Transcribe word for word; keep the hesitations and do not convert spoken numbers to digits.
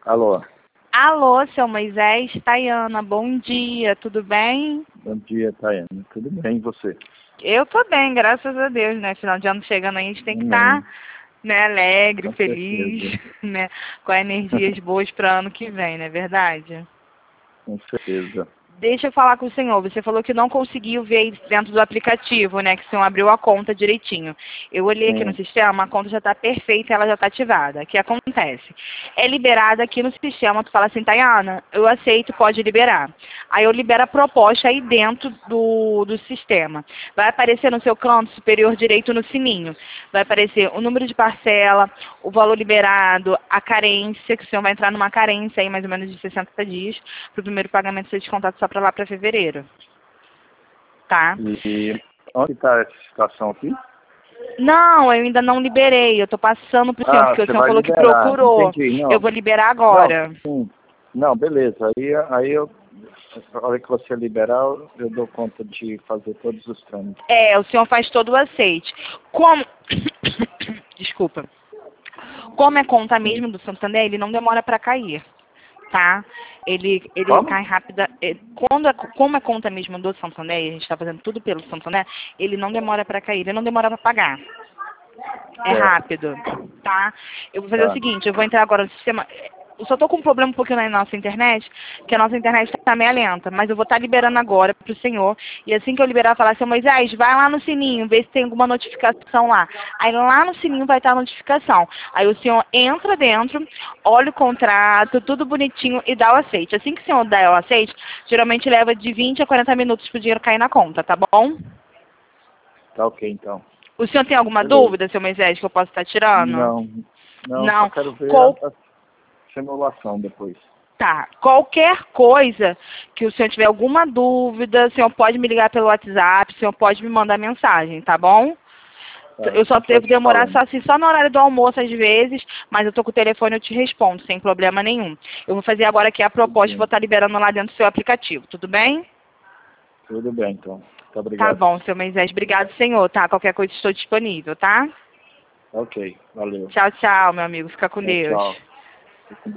Alô. Alô, seu Moisés, Tayana, bom dia, tudo bem? Bom dia, Tayana. Tudo bem, e você? Eu tô bem, graças a Deus, né? Final de ano chegando aí, a gente tem que estar, né, alegre, Com feliz, certeza. né? Com energias boas para ano que vem, não é verdade? Com certeza. Deixa eu falar com o senhor. Você falou que não conseguiu ver dentro do aplicativo, né? Que o senhor abriu a conta direitinho. Eu olhei aqui no Sim. sistema, a conta já está perfeita, ela já está ativada. O que acontece? É liberada aqui no sistema, tu fala assim, Tayana, eu aceito, pode liberar. Aí eu libero a proposta aí dentro do, do sistema. Vai aparecer no seu canto superior direito no sininho. Vai aparecer o número de parcela, o valor liberado, a carência, que o senhor vai entrar numa carência aí mais ou menos de sessenta dias, para o primeiro pagamento ser descontado só para lá para fevereiro. Tá? E onde está essa situação aqui? Não, eu ainda não liberei. Eu estou passando para o senhor, Ah, porque o você senhor vai falou que liberar. procurou. Entendi. Não, Eu vou liberar não, agora. sim. Não, beleza. Aí, aí eu, na hora que você liberar, eu eu dou conta de fazer todos os trâmites. É, o senhor faz todo o aceite. Como... Desculpa. Como é conta Sim. mesmo do Santander, ele não demora para cair. Tá? Ele, ele Como? cai rápida. é, Quando é, como é conta mesmo do Santander, e a gente está fazendo tudo pelo Santander, ele não demora para cair, ele não demora para pagar. É É, rápido, tá? Eu vou fazer o tá. seguinte, eu vou entrar agora no sistema. Eu só tô com um problema um pouquinho na nossa internet, que a nossa internet tá meio lenta, mas eu vou estar liberando agora pro senhor. E assim que eu liberar, eu falar assim, Moisés, vai lá no sininho, vê se tem alguma notificação lá. Aí lá no sininho vai estar a notificação. Aí o senhor entra dentro, olha o contrato, tudo bonitinho e dá o aceite. Assim que o senhor dá o aceite, geralmente leva de vinte a quarenta minutos pro dinheiro cair na conta, tá bom? Tá ok, então. O senhor tem alguma Beleza. dúvida, seu Moisés, que eu posso estar tirando? Não, não, só Não. quero ver a, Qual... a simulação depois. Tá. Qualquer coisa que o senhor tiver alguma dúvida, o senhor pode me ligar pelo WhatsApp, o senhor pode me mandar mensagem, tá bom? Tá, Eu só a gente vai devo te demorar falando. só assim, só na hora do almoço às vezes, mas eu tô com o telefone, eu te respondo, sem problema nenhum. Eu vou fazer agora aqui a Tudo proposta e vou bem. estar liberando lá dentro do seu aplicativo, tudo bem? Tudo bem, então. Muito Tá obrigado. bom, seu Moisés. Obrigado, senhor, tá? Qualquer coisa estou disponível, tá? Ok, valeu. Tchau, tchau, meu amigo. Fica com Tchau, Deus. tchau. Fique com